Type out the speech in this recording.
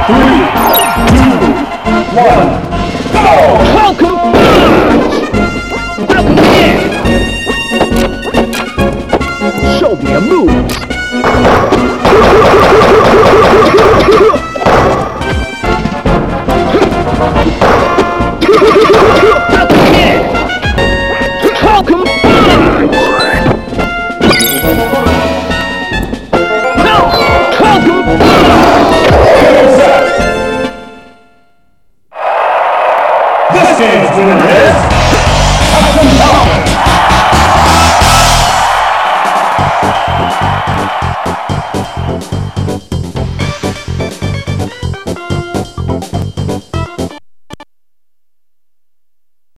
Three, two, one, go! Falcon Punch! Falcon Kick! Show me your moves! Falcon Kick! Falcon Punch! Falcon Punch! This game's winner is...